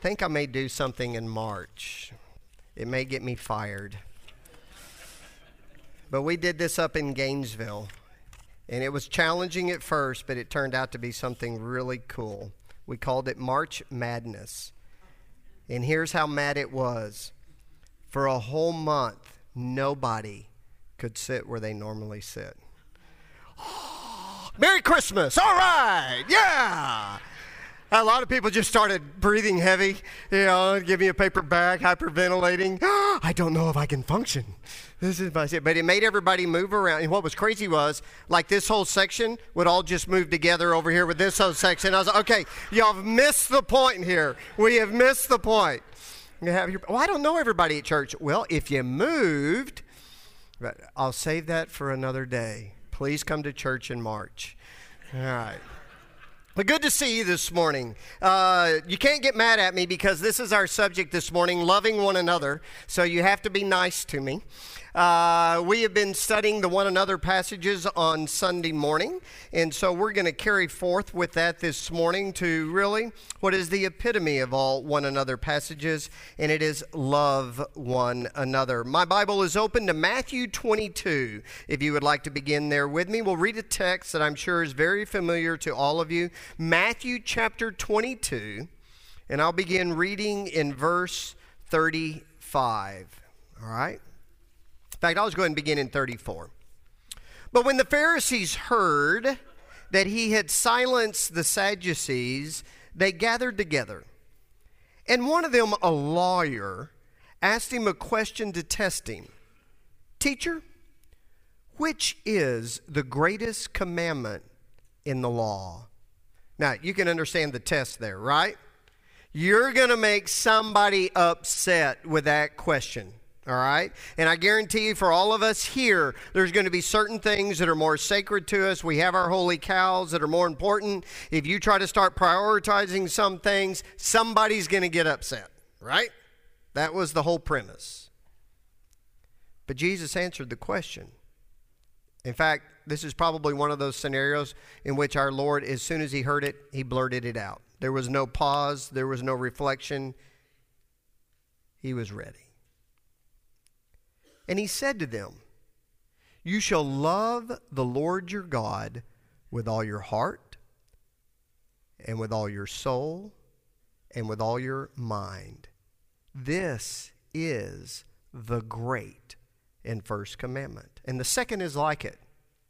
think I may do something in March. It may get me fired. But we did this up in Gainesville, and it was challenging at first, but it turned out to be something really cool. We called it March Madness. And here's how mad it was. For a whole month, nobody could sit where they normally sit. Merry Christmas! All right! Yeah! A lot of people just started breathing heavy, give me a paper bag, hyperventilating. I don't know if I can function. This is my shit. But it made everybody move around. And what was crazy was, like, this whole section would all just move together over here with this whole section. I was like, okay, y'all have missed the point here. We have missed the point. I don't know everybody at church. Well, if you moved, but I'll save that for another day. Please come to church in March. All right. But good to see you this morning. You can't get mad at me because this is our subject this morning, loving one another. So you have to be nice to me. We have been studying the one another passages on Sunday morning. And so we're going to carry forth with that this morning to really what is the epitome of all one another passages. And it is love one another. My Bible is open to Matthew 22. If you would like to begin there with me, we'll read a text that I'm sure is very familiar to all of you. Matthew chapter 22. And I'll begin reading in verse 35. All right? In fact, I'll just go ahead and begin in 34. But when the Pharisees heard that he had silenced the Sadducees, they gathered together. And one of them, a lawyer, asked him a question to test him. Teacher, which is the greatest commandment in the law? Now, you can understand the test there, right? You're going to make somebody upset with that question. All right? And I guarantee you for all of us here, there's going to be certain things that are more sacred to us. We have our holy cows that are more important. If you try to start prioritizing some things, somebody's going to get upset, right? That was the whole premise. But Jesus answered the question. In fact, this is probably one of those scenarios in which our Lord, as soon as he heard it, he blurted it out. There was no pause. There was no reflection. He was ready. And he said to them, you shall love the Lord your God with all your heart and with all your soul and with all your mind. This is the great and first commandment. And the second is like it.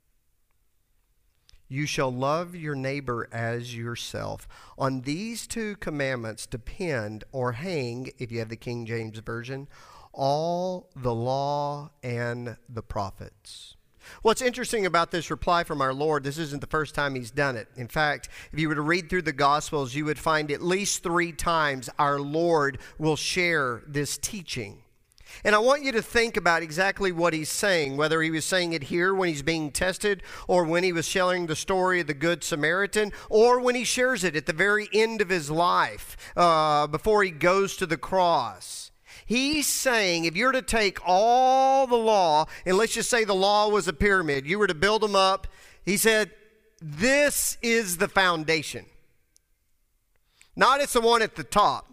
You shall love your neighbor as yourself. On these two commandments depend or hang, if you have the King James Version, all the law and the prophets. What's interesting about this reply from our Lord, this isn't the first time he's done it. In fact, if you were to read through the Gospels, you would find at least 3 times our Lord will share this teaching. And I want you to think about exactly what he's saying, whether he was saying it here when he's being tested, or when he was sharing the story of the Good Samaritan, or when he shares it at the very end of his life, before he goes to the cross. He's saying if you're to take all the law, and let's just say the law was a pyramid, you were to build them up, he said, this is the foundation. Not it's the one at the top.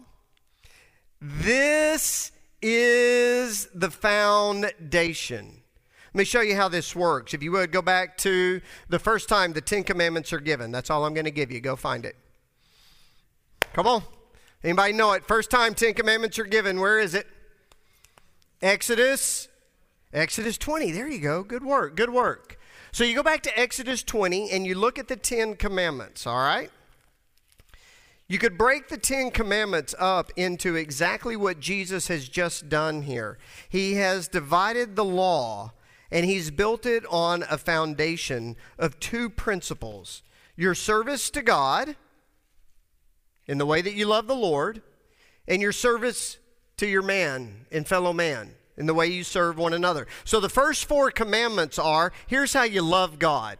This is the foundation. Let me show you how this works. If you would, go back to the first time the 10 Commandments are given. That's all I'm going to give you. Go find it. Come on. Anybody know it? First time 10 Commandments are given. Where is it? Exodus 20. There you go. Good work. Good work. So you go back to Exodus 20 and you look at the 10 Commandments, all right? You could break the 10 Commandments up into exactly what Jesus has just done here. He has divided the law and he's built it on a foundation of 2 principles. Your service to God, in the way that you love the Lord, and your service to your man and fellow man, in the way you serve one another. So the first 4 commandments are, here's how you love God.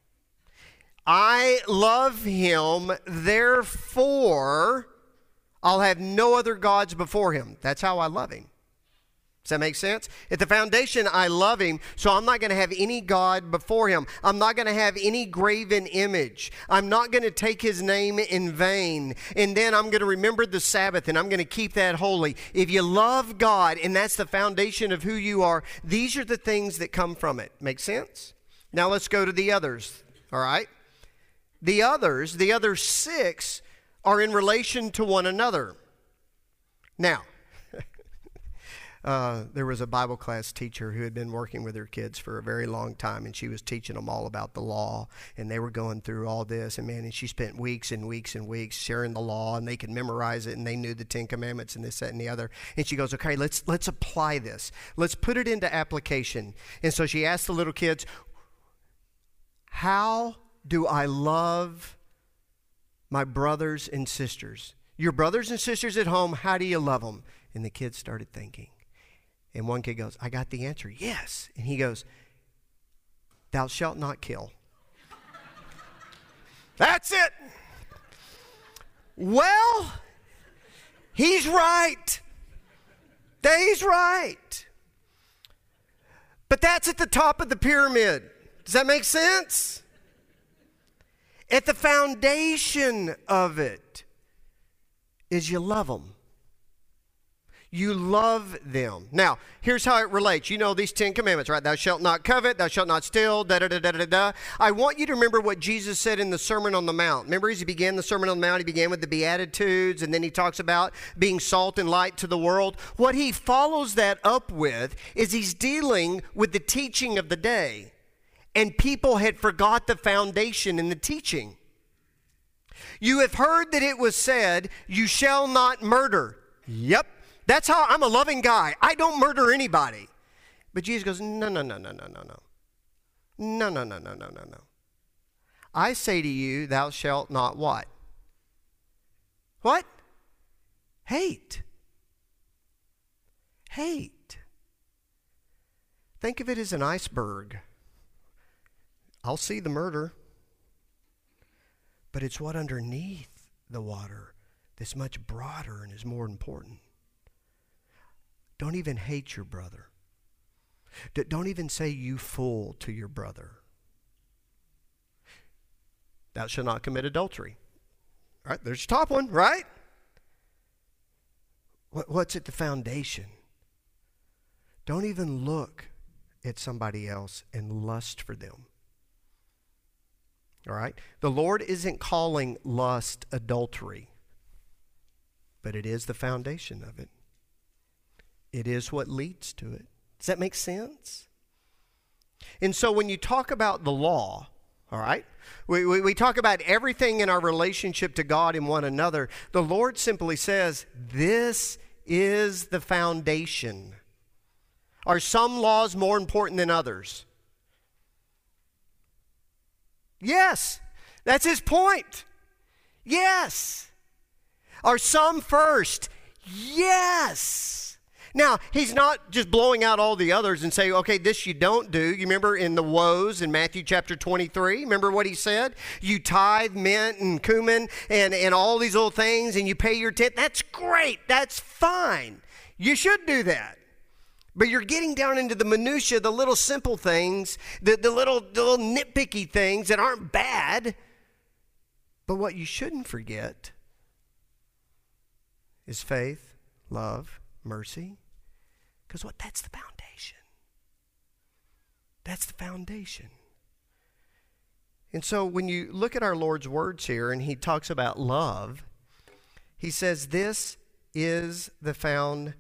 I love him, therefore I'll have no other gods before him. That's how I love him. Does that make sense? At the foundation, I love him, so I'm not going to have any God before him. I'm not going to have any graven image. I'm not going to take his name in vain. And then I'm going to remember the Sabbath, and I'm going to keep that holy. If you love God, and that's the foundation of who you are, these are the things that come from it. Make sense? Now let's go to the others, all right? The other 6, are in relation to one another. Now, there was a Bible class teacher who had been working with her kids for a very long time, and she was teaching them all about the law, and they were going through all this, and she spent weeks and weeks and weeks sharing the law, and they could memorize it, and they knew the 10 Commandments and this, that, and the other. And she goes, okay, let's apply this. Let's put it into application. And so she asked the little kids, how do I love my brothers and sisters? Your brothers and sisters at home, how do you love them? And the kids started thinking. And one kid goes, I got the answer, yes. And he goes, thou shalt not kill. That's it. Well, he's right. He's right. But that's at the top of the pyramid. Does that make sense? At the foundation of it is you love them. You love them. Now, here's how it relates. You know these 10 commandments, right? Thou shalt not covet, thou shalt not steal, da-da-da-da-da-da. I want you to remember what Jesus said in the Sermon on the Mount. Remember, as he began the Sermon on the Mount, he began with the Beatitudes, and then he talks about being salt and light to the world. What he follows that up with is he's dealing with the teaching of the day. And people had forgot the foundation in the teaching. You have heard that it was said, you shall not murder. Yep. That's how I'm a loving guy. I don't murder anybody. But Jesus goes, no. I say to you, thou shalt not what? What? Hate. Hate. Think of it as an iceberg. I'll see the murder. But it's what underneath the water that's much broader and is more important. Don't even hate your brother. Don't even say you fool to your brother. Thou shalt not commit adultery. All right, there's your top one, right? What's at the foundation? Don't even look at somebody else and lust for them. All right? The Lord isn't calling lust adultery, but it is the foundation of it. It is what leads to it. Does that make sense? And so when you talk about the law, all right, we talk about everything in our relationship to God and one another. The Lord simply says, this is the foundation. Are some laws more important than others? Yes, that's his point. Yes. Are some first? Yes. Now, he's not just blowing out all the others and saying, okay, this you don't do. You remember in the woes in Matthew chapter 23? Remember what he said? You tithe mint and cumin and all these little things and you pay your tenth. That's great. That's fine. You should do that. But you're getting down into the minutia, the little simple things, the little nitpicky things that aren't bad. But what you shouldn't forget is faith, love, mercy. Because that's the foundation. That's the foundation. And so when you look at our Lord's words here and he talks about love, he says this is the foundation.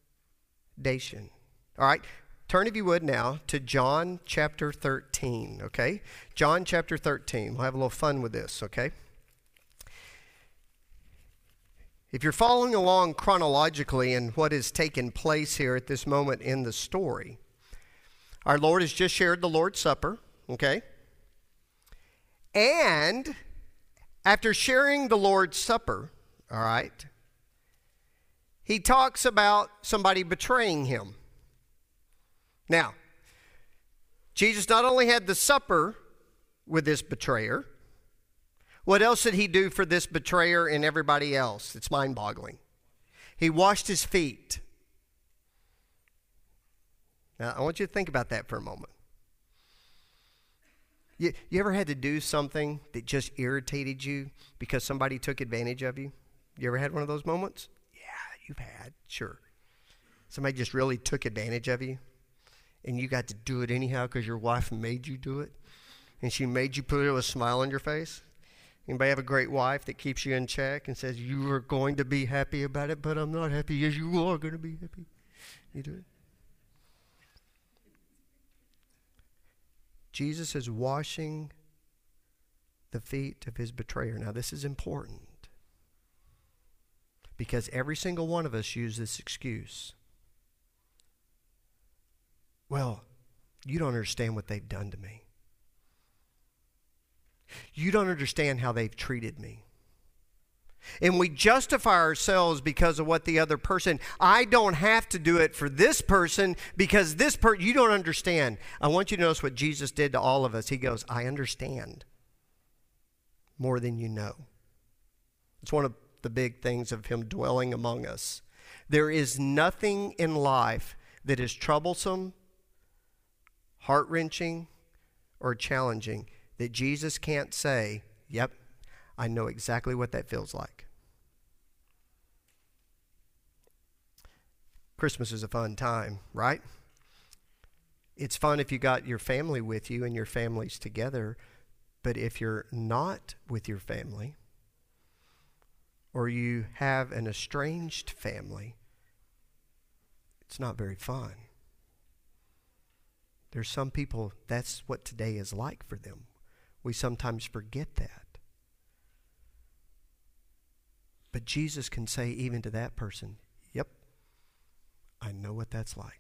All right, turn if you would now to John chapter 13, okay? John chapter 13. We'll have a little fun with this, okay? If you're following along chronologically in what has taken place here at this moment in the story, our Lord has just shared the Lord's Supper, okay? And after sharing the Lord's Supper, all right, he talks about somebody betraying him. Now, Jesus not only had the supper with this betrayer, what else did he do for this betrayer and everybody else? It's mind-boggling. He washed his feet. Now, I want you to think about that for a moment. You ever had to do something that just irritated you because somebody took advantage of you? You ever had one of those moments? Yeah, you've had, sure. Somebody just really took advantage of you, and you got to do it anyhow because your wife made you do it, and she made you put a smile on your face. Anybody have a great wife that keeps you in check and says, you are going to be happy about it, but I'm not happy. Yes, you are going to be happy. You do it. Jesus is washing the feet of his betrayer. Now, this is important because every single one of us use this excuse. Well, you don't understand what they've done to me. You don't understand how they've treated me. And we justify ourselves because of what the other person, I don't have to do it for this person because this person, you don't understand. I want you to notice what Jesus did to all of us. He goes, I understand more than you know. It's one of the big things of him dwelling among us. There is nothing in life that is troublesome, heart-wrenching, or challenging that Jesus can't say, yep, I know exactly what that feels like. Christmas is a fun time, right? It's fun if you got your family with you and your family's together, but if you're not with your family, or you have an estranged family, it's not very fun. There's some people, that's what today is like for them. We sometimes forget that. But Jesus can say even to that person, yep, I know what that's like.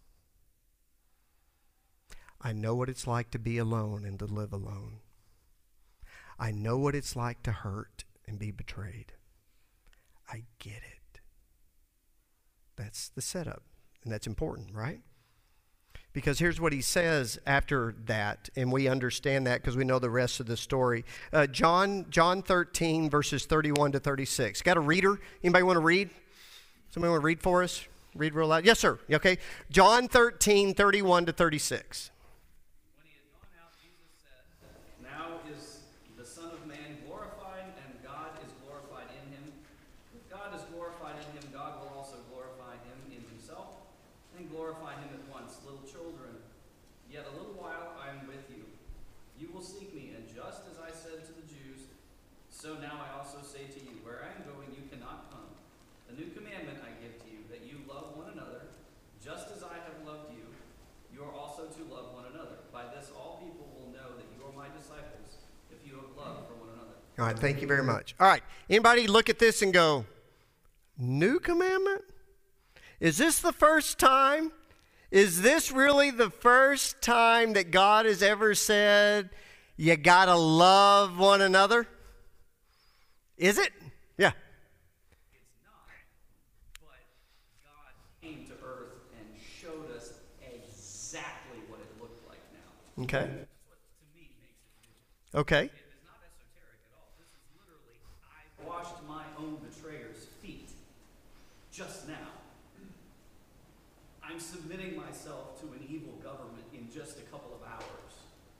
I know what it's like to be alone and to live alone. I know what it's like to hurt and be betrayed. I get it. That's the setup, and that's important, right? Because here's what he says after that, and we understand that because we know the rest of the story. John 13, verses 31 to 36. Got a reader? Anybody want to read? Somebody want to read for us? Read real loud? Yes, sir. Okay. John 13, 31 to 36. When he had gone out, Jesus said, now is the Son of Man glorified, and God is glorified in him. If God is glorified in him, God will also glorify him in himself, and glorify him at once. Little children, yet a little while I am with you. You will seek me, and just as I said to the Jews, so now I also say to you, where I am going you cannot come. A new commandment I give to you, that you love one another, just as I have loved you. You are also to love one another. By this all people will know that you are my disciples, if you have love for one another. All right, thank you very much. All right, anybody look at this and go, new commandment? Is this the first time? Is this really the first time that God has ever said, you gotta love one another? Is it? Yeah. It's not, but God came to earth and showed us exactly what it looked like now. Okay. That's what, to me, makes it new. Okay. It is not esoteric at all. This is literally, I washed my own betrayer's feet just now. I'm submitting myself to an evil government in just a couple of hours.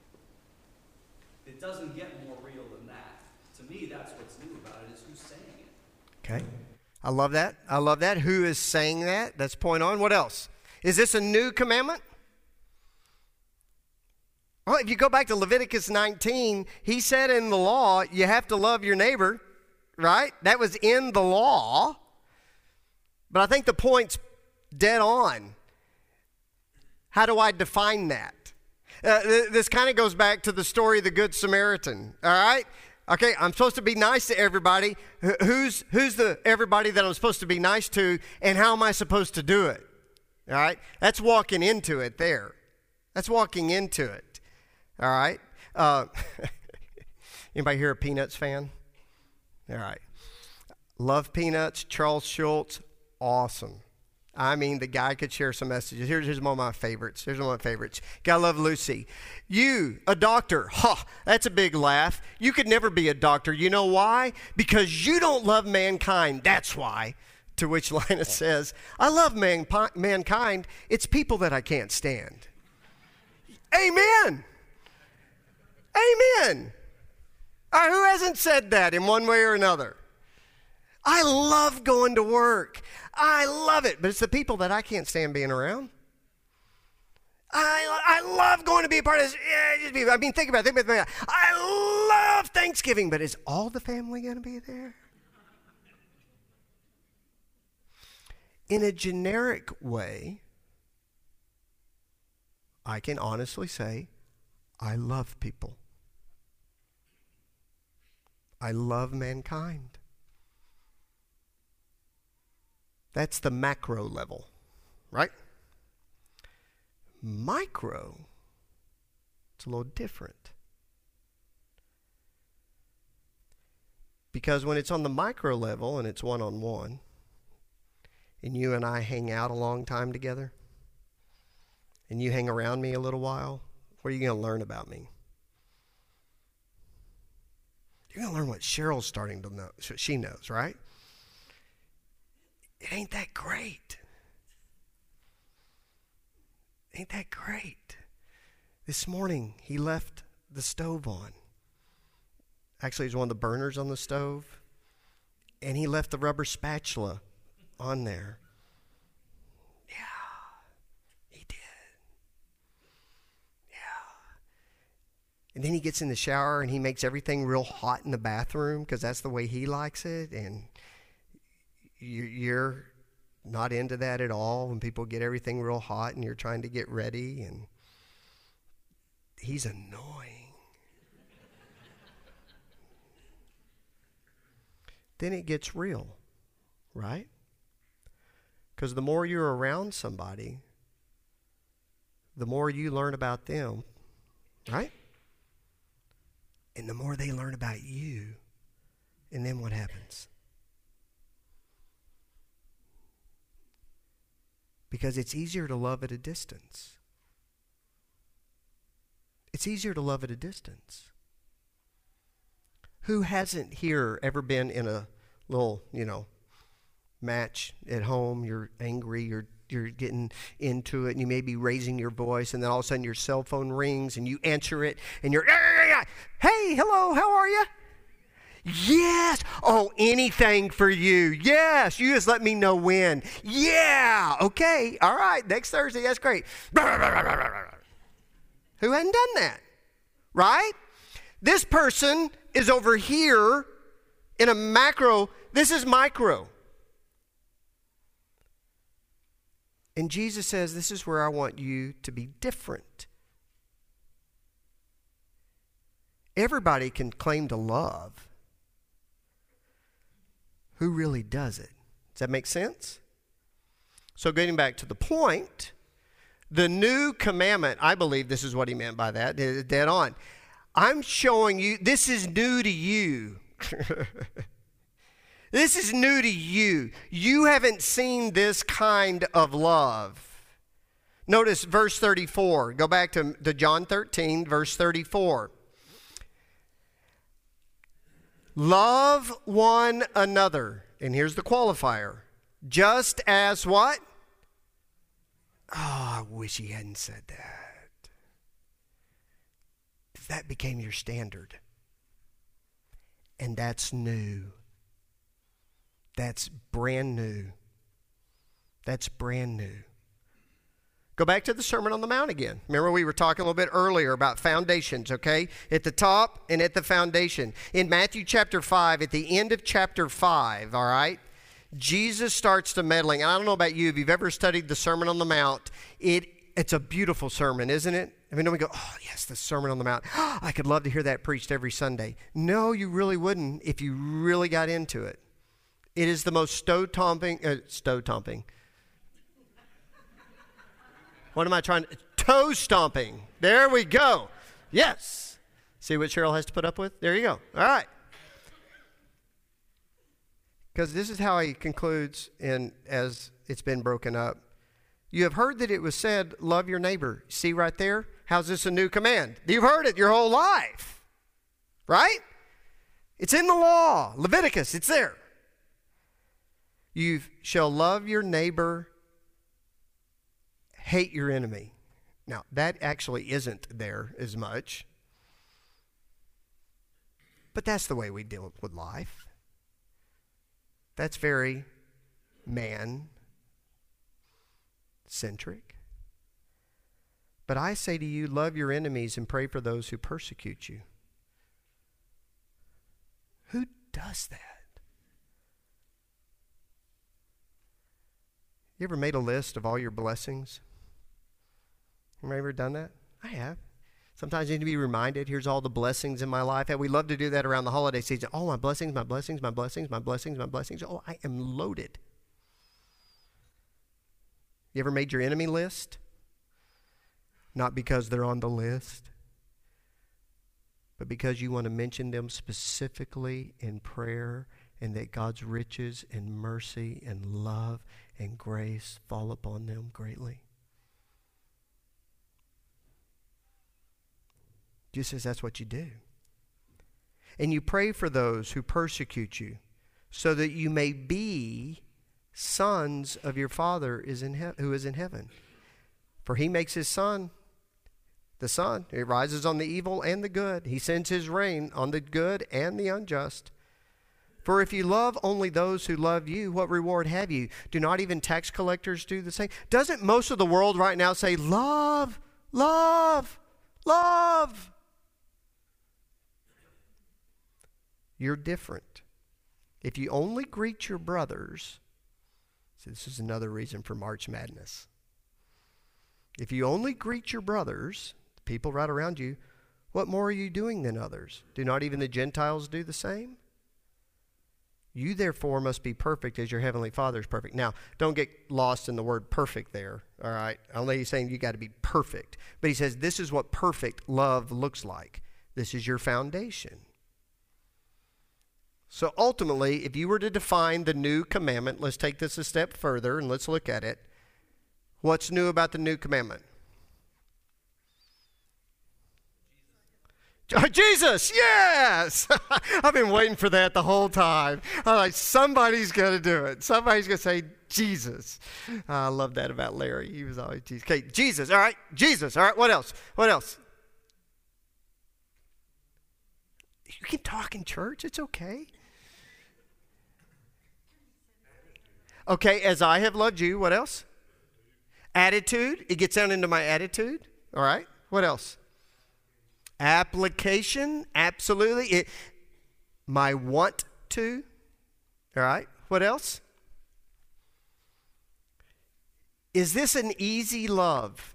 It doesn't get more real than that. To me, that's what's new about it, is who's saying it. Okay. I love that. I love that. Who is saying that? That's point on. What else? Is this a new commandment? Well, if you go back to Leviticus 19, he said in the law, you have to love your neighbor, right? That was in the law. But I think the point's dead on. How do I define that? This kind of goes back to the story of the Good Samaritan, all right? Okay, I'm supposed to be nice to everybody. Who's the everybody that I'm supposed to be nice to, and how am I supposed to do it? All right? That's walking into it there. That's walking into it. All right? Anybody here a Peanuts fan? All right. Love Peanuts. Charles Schultz, awesome. I mean, the guy could share some messages. Here's one of my favorites. Here's one of my favorites. Gotta love Lucy. You, a doctor, that's a big laugh. You could never be a doctor. You know why? Because you don't love mankind. That's why. To which Linus says, I love mankind. It's people that I can't stand. Amen. Amen. Who hasn't said that in one way or another? I love going to work. I love it. But it's the people that I can't stand being around. I love going to be a part of this. Yeah, I mean, think about it. I love Thanksgiving, but is all the family going to be there? In a generic way, I can honestly say, I love people. I love mankind. That's the macro level, right? Micro, it's a little different. Because when it's on the micro level and it's one-on-one, and you and I hang out a long time together, and you hang around me a little while, what are you going to learn about me? You're going to learn what Cheryl's starting to know. She knows, right? It ain't that great. Ain't that great? This morning, he left the stove on. Actually, it was one of the burners on the stove. And he left the rubber spatula on there. Yeah, he did. Yeah. And then he gets in the shower and he makes everything real hot in the bathroom because that's the way he likes it. And you're not into that at all when people get everything real hot and you're trying to get ready, and he's annoying. Then it gets real, right? Because the more you're around somebody, the more you learn about them, right? And the more they learn about you. And then what happens? Because it's easier to love at a distance. It's easier to love at a distance. Who hasn't here ever been in a little, match at home? You're angry, you're getting into it, and you may be raising your voice, and then all of a sudden your cell phone rings, and you answer it, and you're, hey, hello, how are you? Yes. Oh, anything for you. Yes. You just let me know when. Yeah. Okay. All right. Next Thursday. That's great. Who hadn't done that? Right? This person is over here in a macro. This is micro. And Jesus says, this is where I want you to be different. Everybody can claim to love. Who really does it? Does that make sense? So getting back to the point, the new commandment, I believe this is what he meant by that, dead on. I'm showing you, this is new to you. This is new to you. You haven't seen this kind of love. Notice verse 34. Go back to John 13, verse 34. Love one another. And here's the qualifier. Just as what? Oh, I wish he hadn't said that. That became your standard. And that's new. That's brand new. That's brand new. Go back to the Sermon on the Mount again. Remember we were talking a little bit earlier about foundations, okay? At the top and at the foundation. In Matthew chapter 5, at the end of chapter 5, all right, Jesus starts to meddling. And I don't know about you, if you've ever studied the Sermon on the Mount, it's a beautiful sermon, isn't it? I mean, don't we go, oh, yes, the Sermon on the Mount. Oh, I could love to hear that preached every Sunday. No, you really wouldn't if you really got into it. It is the most toe-stomping. What am I trying to... Toe stomping. There we go. Yes. See what Cheryl has to put up with? There you go. All right. Because this is how he concludes as it's been broken up. You have heard that it was said, love your neighbor. See right there? How's this a new command? You've heard it your whole life. Right? It's in the law. Leviticus, it's there. You shall love your neighbor, hate your enemy. Now, that actually isn't there as much. But that's the way we deal with life. That's very man-centric. But I say to you, love your enemies and pray for those who persecute you. Who does that? You ever made a list of all your blessings? Have you ever done that? I have. Sometimes you need to be reminded, here's all the blessings in my life. And we love to do that around the holiday season. Oh, my blessings, my blessings, my blessings, my blessings, my blessings. Oh, I am loaded. You ever made your enemy list? Not because they're on the list, but because you want to mention them specifically in prayer, and that God's riches and mercy and love and grace fall upon them greatly. Jesus says that's what you do. And you pray for those who persecute you, so that you may be sons of your Father who is in heaven. For he makes his sun, the sun, it rises on the evil and the good. He sends his rain on the good and the unjust. For if you love only those who love you, what reward have you? Do not even tax collectors do the same? Doesn't most of the world right now say, love, love, love? You're different. If you only greet your brothers, so this is another reason for March Madness. If you only greet your brothers, the people right around you, what more are you doing than others? Do not even the Gentiles do the same? You therefore must be perfect as your heavenly Father is perfect. Now, don't get lost in the word perfect there, all right? I don't know he's saying you got to be perfect. But he says this is what perfect love looks like. This is your foundation. So ultimately, if you were to define the new commandment, let's take this a step further and let's look at it. What's new about the new commandment? Jesus, yes! I've been waiting for that the whole time. I'm like, somebody's going to do it. Somebody's going to say Jesus. I love that about Larry. He was always Jesus. Okay, Jesus, all right. Jesus, all right. What else? What else? You can talk in church. It's okay. Okay, as I have loved you. What else? Attitude. It gets down into my attitude. All right. What else? Application. Absolutely. My want to. All right. What else? Is this an easy love?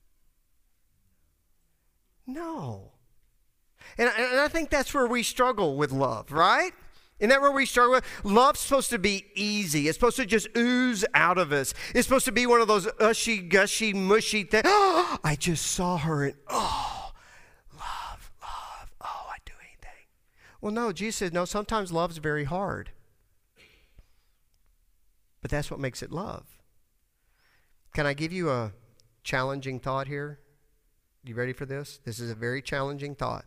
No. And I think that's where we struggle with love, right? Isn't that where we struggle with? Love's supposed to be easy. It's supposed to just ooze out of us. It's supposed to be one of those ushy, gushy, mushy things. Oh, I just saw her and love, I'd do anything. Well, no, Jesus said, no, sometimes love's very hard. But that's what makes it love. Can I give you a challenging thought here? You ready for this? This is a very challenging thought.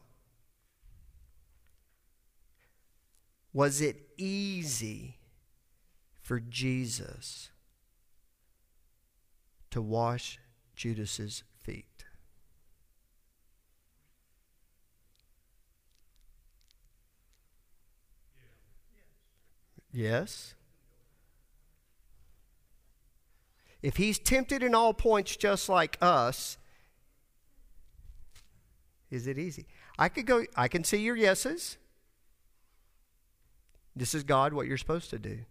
Was it easy for Jesus to wash Judas's feet? Yes. If he's tempted in all points just like us, is it easy? I can see your yeses. This is God, what you're supposed to do.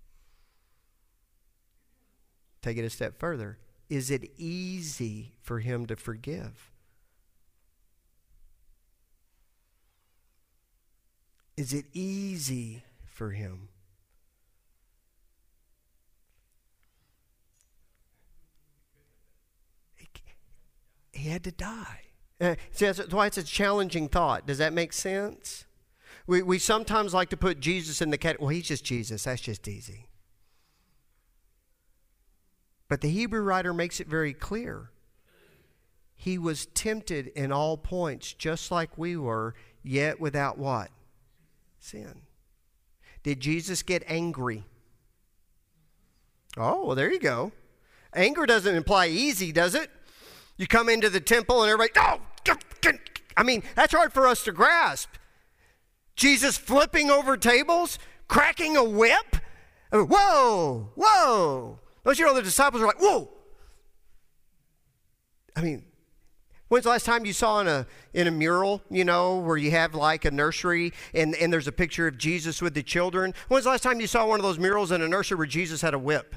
Take it a step further. Is it easy for him to forgive? Is it easy for him? He had to die. See, that's why it's a challenging thought. Does that make sense? We sometimes like to put Jesus in the category, well, he's just Jesus. That's just easy. But the Hebrew writer makes it very clear. He was tempted in all points, just like we were, yet without what? Sin. Did Jesus get angry? Oh, well, there you go. Anger doesn't imply easy, does it? You come into the temple and everybody, I mean, that's hard for us to grasp. Jesus flipping over tables, cracking a whip. I mean, whoa, whoa. Those the disciples are like, whoa. I mean, when's the last time you saw in a mural, where you have like a nursery and there's a picture of Jesus with the children? When's the last time you saw one of those murals in a nursery where Jesus had a whip?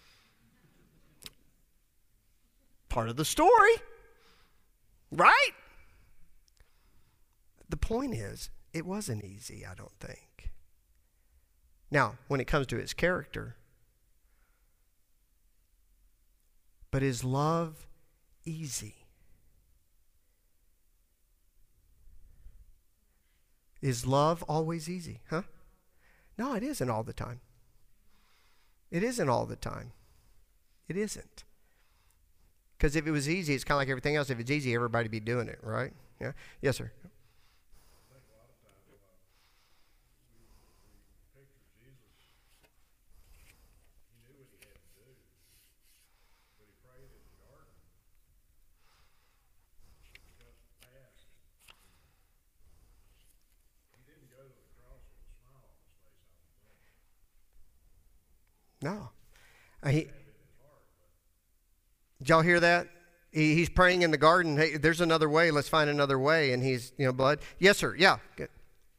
Part of the story, right? The point is, it wasn't easy, I don't think. Now, when it comes to his character, but is love easy? Is love always easy, huh? No, it isn't all the time. It isn't all the time. It isn't. Because if it was easy, it's kind of like everything else. If it's easy, everybody would be doing it, right? Yeah. Yes, sir. No. Did y'all hear that? He's praying in the garden. Hey, there's another way. Let's find another way. And he's, blood. Yes, sir. Yeah. Good.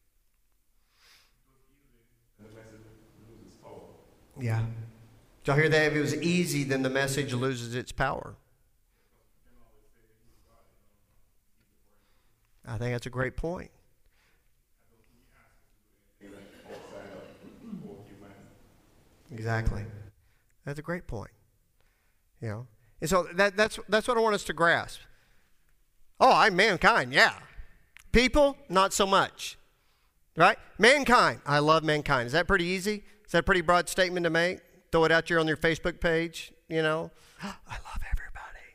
Yeah. Did y'all hear that? If it was easy, then the message loses its power. I think that's a great point. Exactly. That's a great point. And so that's what I want us to grasp. Oh, I'm mankind, yeah. People, not so much. Right? Mankind, I love mankind. Is that pretty easy? Is that a pretty broad statement to make? Throw it out there on your Facebook page, I love everybody.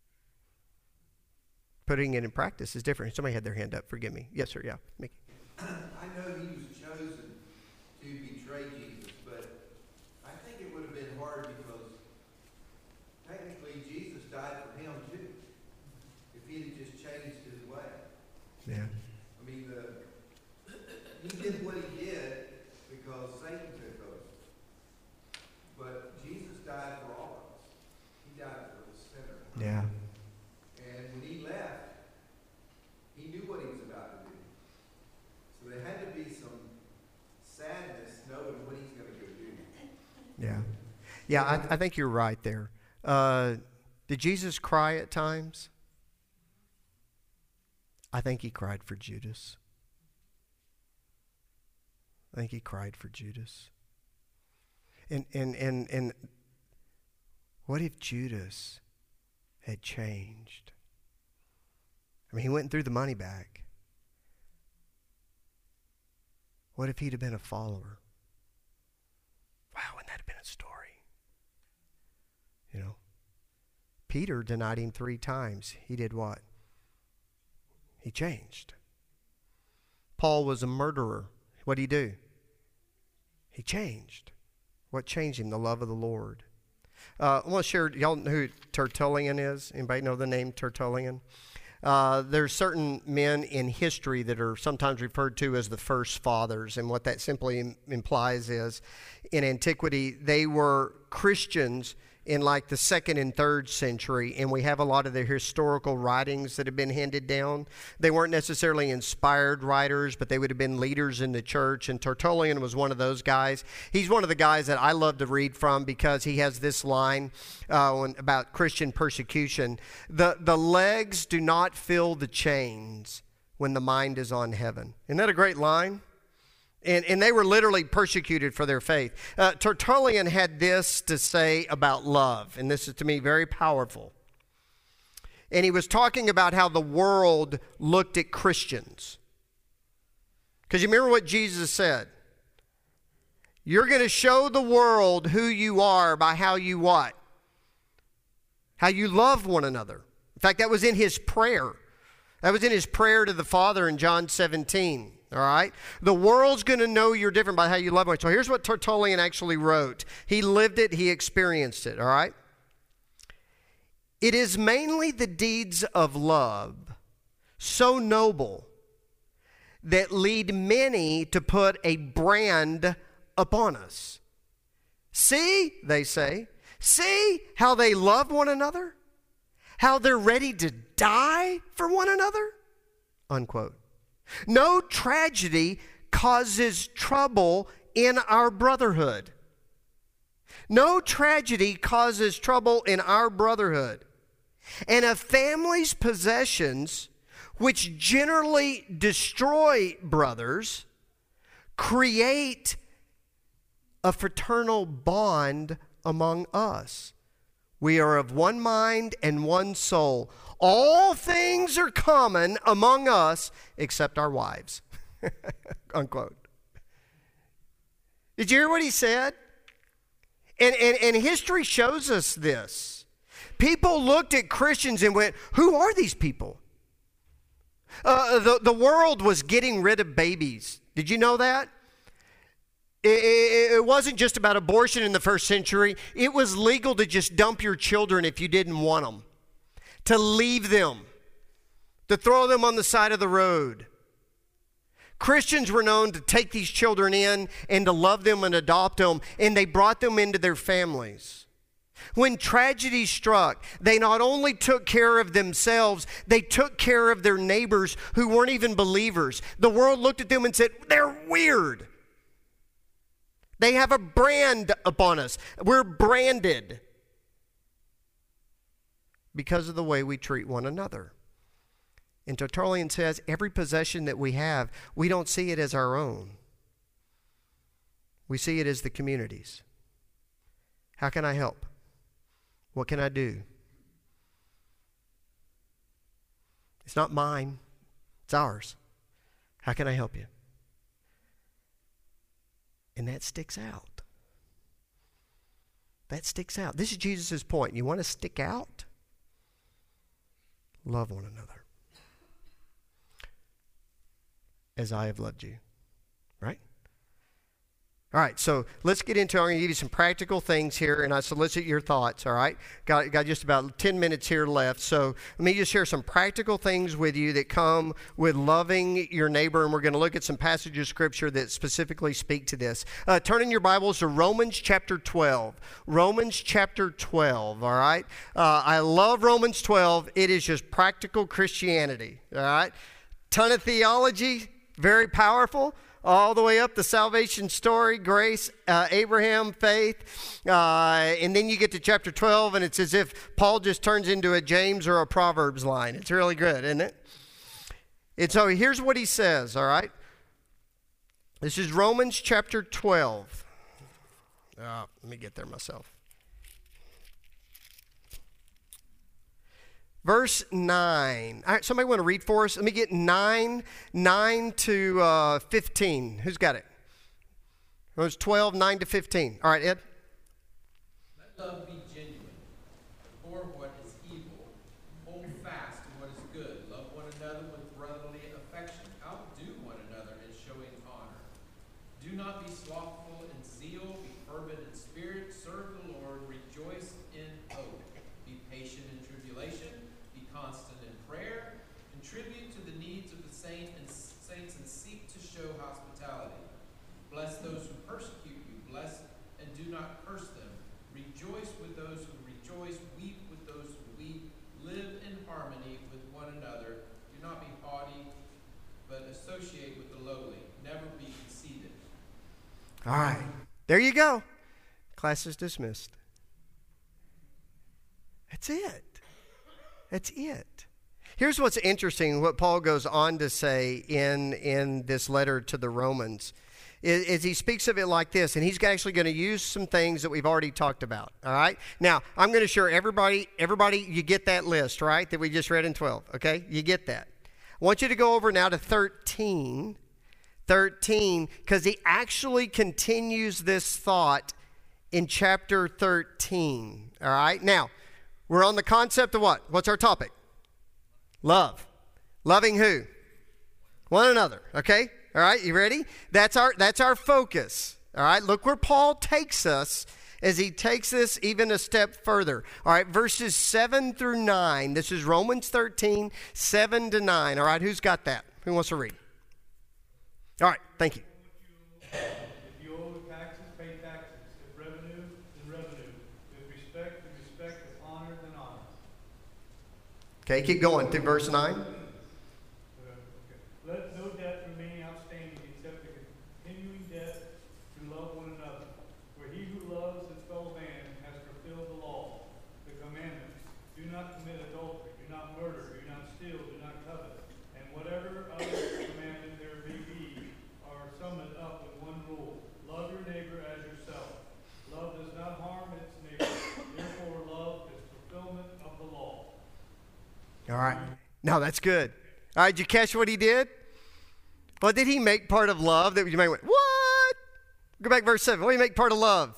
Putting it in practice is different. Somebody had their hand up. Forgive me. Yes, sir. Yeah. Mickey. I know he was chosen to betray Jesus, but I think it would have been hard because technically Jesus died for him too. If he had just changed his way. Yeah. I mean, he did what he did because Satan took over. But Jesus died for all of us. He died for the sinner. Yeah. And when he left, he knew what he was about to do. So there had to be some sadness knowing what he's going to go do. Yeah. Yeah, I think you're right there. Did Jesus cry at times? I think he cried for Judas. I think he cried for Judas. And what if Judas had changed? I mean, he went and threw the money back. What if he'd have been a follower? Wow, wouldn't that have been a story? Peter denied him 3 times. He did what? He changed. Paul was a murderer. What did he do? He changed. What changed him? The love of the Lord. I want to share, y'all know who Tertullian is? Anybody know the name Tertullian? There's certain men in history that are sometimes referred to as the first fathers, and what that simply implies is, in antiquity, they were Christians in like the 2nd and 3rd century, and we have a lot of their historical writings that have been handed down. They weren't necessarily inspired writers, but they would have been leaders in the church, and Tertullian was one of those guys. He's one of the guys that I love to read from because he has this line about Christian persecution. The legs do not feel the chains when the mind is on heaven. Isn't that a great line? And they were literally persecuted for their faith. Tertullian had this to say about love, and this is to me very powerful. And he was talking about how the world looked at Christians. Because you remember what Jesus said? You're going to show the world who you are by how you what? How you love one another. In fact, that was in his prayer. That was in his prayer to the Father in John 17. All right? The world's going to know you're different by how you love one. So here's what Tertullian actually wrote. He lived it. He experienced it. All right? It is mainly the deeds of love, so noble, that lead many to put a brand upon us. See, they say, see how they love one another? How they're ready to die for one another? Unquote. No tragedy causes trouble in our brotherhood. No tragedy causes trouble in our brotherhood. And a family's possessions, which generally destroy brothers, create a fraternal bond among us. We are of one mind and one soul. All things are common among us except our wives. Unquote. Did you hear what he said? And history shows us this. People looked at Christians and went, who are these people? The world was getting rid of babies. Did you know that? It wasn't just about abortion in the first century. It was legal to just dump your children if you didn't want them, to leave them, to throw them on the side of the road. Christians were known to take these children in and to love them and adopt them, and they brought them into their families. When tragedy struck, they not only took care of themselves, they took care of their neighbors who weren't even believers. The world looked at them and said, they're weird. They have a brand upon us. We're branded because of the way we treat one another. And Tertullian says every possession that we have, we don't see it as our own. We see it as the community's. How can I help? What can I do? It's not mine. It's ours. How can I help you? And that sticks out. That sticks out. This is Jesus' point. You want to stick out? Love one another as I have loved you. Right? All right, so let's get into, I'm going to give you some practical things here, and I solicit your thoughts, all right? Got just about 10 minutes here left, so let me just share some practical things with you that come with loving your neighbor, and we're going to look at some passages of Scripture that specifically speak to this. Turn in your Bibles to Romans chapter 12. Romans chapter 12, all right? I love Romans 12. It is just practical Christianity, all right? Ton of theology, very powerful. All the way up the salvation story, grace, Abraham, faith. And then you get to chapter 12, and it's as if Paul just turns into a James or a Proverbs line. It's really good, isn't it? And so here's what he says, all right? This is Romans chapter 12. Let me get there myself. Verse 9. All right, somebody want to read for us? Let me get 9 to 15. Who's got it? Romans 12, 9 to 15. All right, Ed. Let love be genuine. Abhor what is evil. Hold fast to what is good. Love one another with brotherly affection. Outdo one another in showing honor. Do not be slothful in zeal. Be fervent in spirit. Serve the Lord. Rejoice in hope. Be patient in tribulation. Constant in prayer, contribute to the needs of the saints, and seek to show hospitality. Bless those who persecute you, bless and do not curse them. Rejoice with those who rejoice, weep with those who weep. Live in harmony with one another. Do not be haughty, but associate with the lowly. Never be conceited. All right, there you go. Class is dismissed. That's it. That's it. Here's what's interesting, what Paul goes on to say in this letter to the Romans, is he speaks of it like this, and he's actually going to use some things that we've already talked about, all right? Now, I'm going to show everybody, you get that list, right, that we just read in 12, okay? You get that. I want you to go over now to 13, because he actually continues this thought in chapter 13, all right? Now, we're on the concept of what? What's our topic? Love. Loving who? One another, okay? All right, you ready? That's our focus. All right, look where Paul takes us as he takes this even a step further. All right, verses 7 through 9. This is Romans 13, 7 to 9. All right, who's got that? Who wants to read? All right, thank you. If you owe taxes, pay taxes. If revenue, then revenue. If respect, then respect. If honor, then honor. Okay, keep going through verse 9. Okay. Let no debt remain outstanding except the continuing debt to love one another. For he who loves his fellow man has fulfilled the law, the commandments. Do not commit adultery, do not murder, do not steal, do not covet. And whatever other commandment there may be are summed up in one rule. Love your neighbor as yourself. Love does not harm its neighbor. Therefore, love is fulfillment of the law. All right. No, that's good. All right, did you catch what he did? What did he make part of love that you may went, what? Go back to verse 7. What do you make part of love?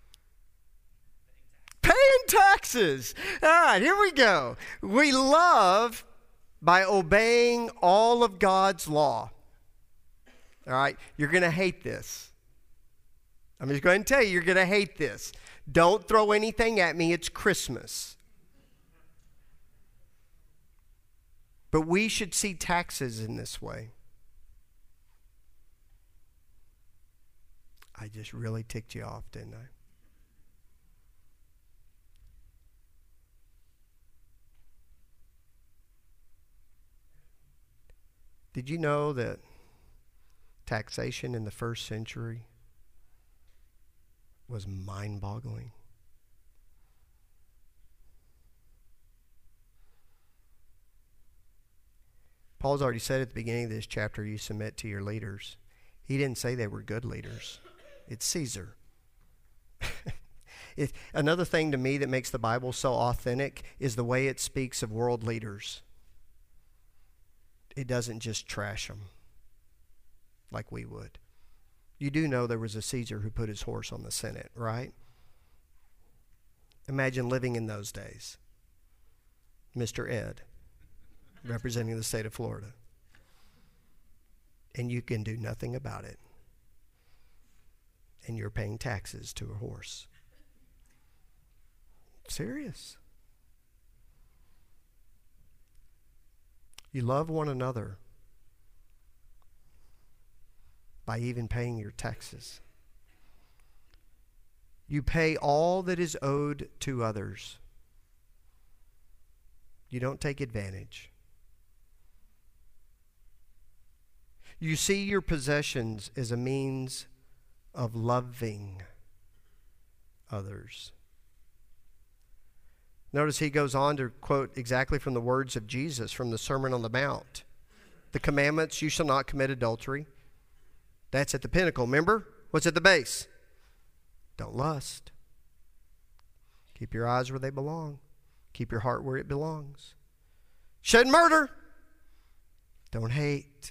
Paying taxes. All right, here we go. We love by obeying all of God's law. All right, you're going to hate this. I'm just going to tell you, you're going to hate this. Don't throw anything at me. It's Christmas. But we should see taxes in this way. I just really ticked you off, didn't I? Did you know that taxation in the first century was mind-boggling? Paul's already said at the beginning of this chapter, you submit to your leaders. He didn't say they were good leaders. It's Caesar. Another thing to me that makes the Bible so authentic is the way it speaks of world leaders. It doesn't just trash them like we would. You do know there was a Caesar who put his horse on the Senate, right? Imagine living in those days. Mr. Ed, representing the state of Florida. And you can do nothing about it. And you're paying taxes to a horse. Serious. You love one another by even paying your taxes. You pay all that is owed to others. You don't take advantage. You see your possessions as a means of loving others. Notice he goes on to quote exactly from the words of Jesus from the Sermon on the Mount. The commandments, you shall not commit adultery. That's at the pinnacle. Remember? What's at the base? Don't lust. Keep your eyes where they belong. Keep your heart where it belongs. Shouldn't murder. Don't hate.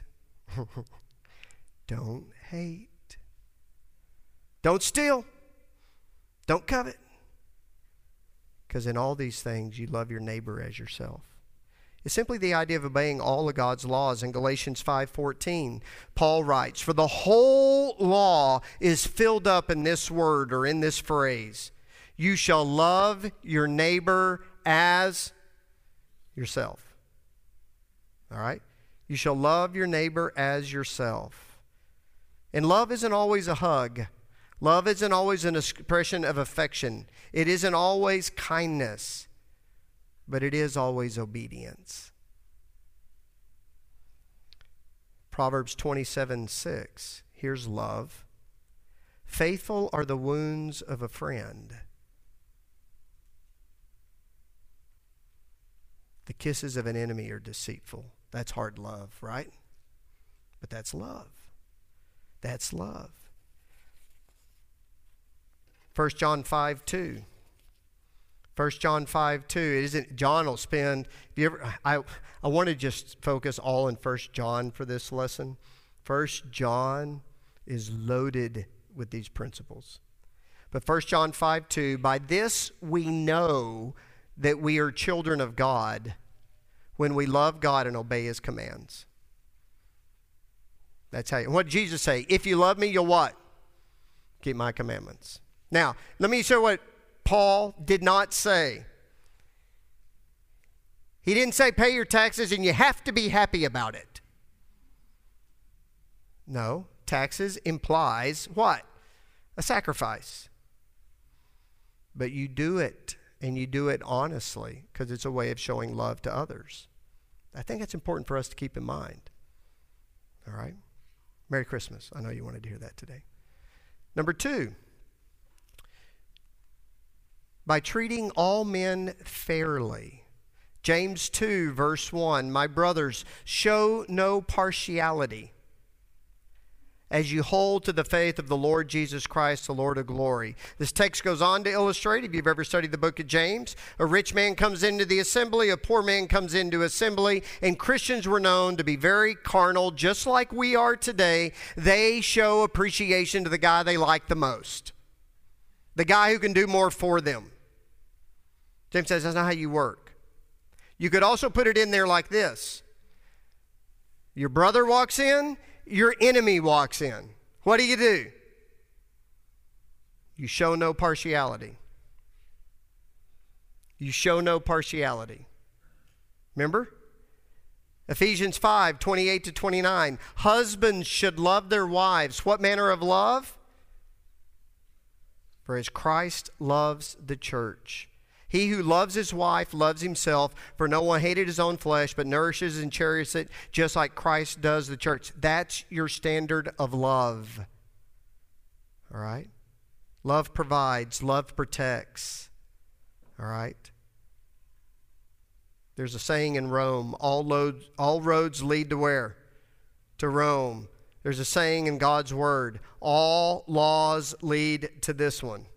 Don't hate. Don't steal. Don't covet. Because in all these things, you love your neighbor as yourself. It's simply the idea of obeying all of God's laws. In Galatians 5:14, Paul writes, for the whole law is filled up in this word or in this phrase. You shall love your neighbor as yourself. All right? You shall love your neighbor as yourself. And love isn't always a hug. Love isn't always an expression of affection. It isn't always kindness. But it is always obedience. Proverbs 27:6. Here's love. Faithful are the wounds of a friend. The kisses of an enemy are deceitful. That's hard love, right? But that's love. That's love. 1 John 5:2. 1 John 5:2. It isn't, John will spend, I want to just focus all in 1 John for this lesson. 1 John is loaded with these principles. But 1 John 5:2, by this we know that we are children of God when we love God and obey His commands. That's how. And what did Jesus say? If you love me, you'll what? Keep my commandments. Now, let me show what Paul did not say. He didn't say pay your taxes and you have to be happy about it. No, taxes implies what? A sacrifice. But you do it, and you do it honestly, because it's a way of showing love to others. I think it's important for us to keep in mind. All right? Merry Christmas. I know you wanted to hear that today. Number 2, by treating all men fairly. James 2, verse 1, my brothers, show no partiality as you hold to the faith of the Lord Jesus Christ, the Lord of glory. This text goes on to illustrate, if you've ever studied the book of James, a rich man comes into the assembly, a poor man comes into assembly, and Christians were known to be very carnal, just like we are today. They show appreciation to the guy they like the most, the guy who can do more for them. James says that's not how you work. You could also put it in there like this. Your brother walks in, your enemy walks in. What do? You show no partiality. You show no partiality. Remember? Ephesians 5, 28 to 29. Husbands should love their wives. What manner of love? For as Christ loves the church. He who loves his wife loves himself, for no one hated his own flesh, but nourishes and cherishes it, just like Christ does the church. That's your standard of love. All right? Love provides, love protects. All right? There's a saying in Rome, all roads lead to where? To Rome. There's a saying in God's Word, all laws lead to this one.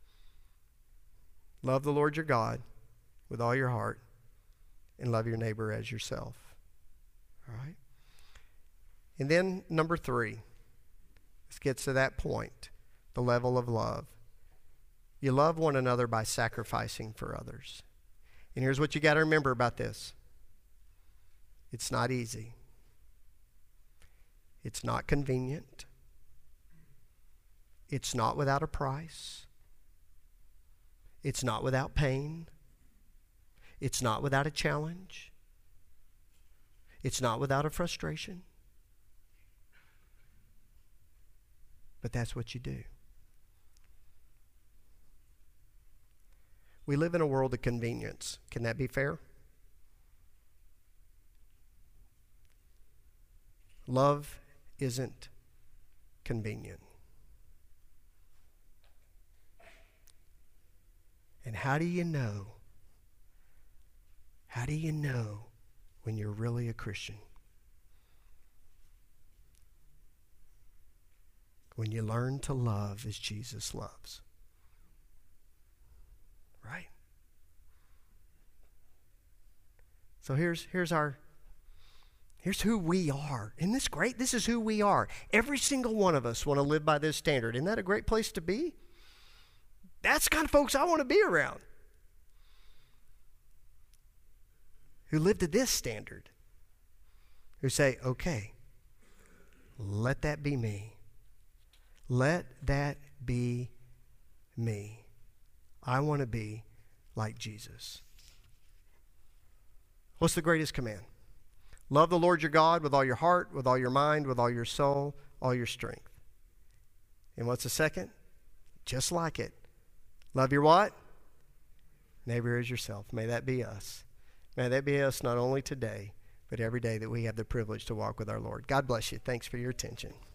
Love the Lord your God with all your heart and love your neighbor as yourself. All right? And then number 3, this gets to that point, the level of love. You love one another by sacrificing for others. And here's what you got to remember about this. It's not easy. It's not convenient. It's not without a price. It's not without pain. It's not without a challenge. It's not without a frustration. But that's what you do. We live in a world of convenience. Can that be fair? Love isn't convenient. And how do you know? How do you know when you're really a Christian? When you learn to love as Jesus loves. Right? So here's who we are. Isn't this great? This is who we are. Every single one of us want to live by this standard. Isn't that a great place to be? That's the kind of folks I want to be around. Who live to this standard. Who say, okay, let that be me. Let that be me. I want to be like Jesus. What's the greatest command? Love the Lord your God with all your heart, with all your mind, with all your soul, all your strength. And what's the second? Just like it. Love your what? Neighbor as yourself. May that be us. May that be us not only today, but every day that we have the privilege to walk with our Lord. God bless you. Thanks for your attention.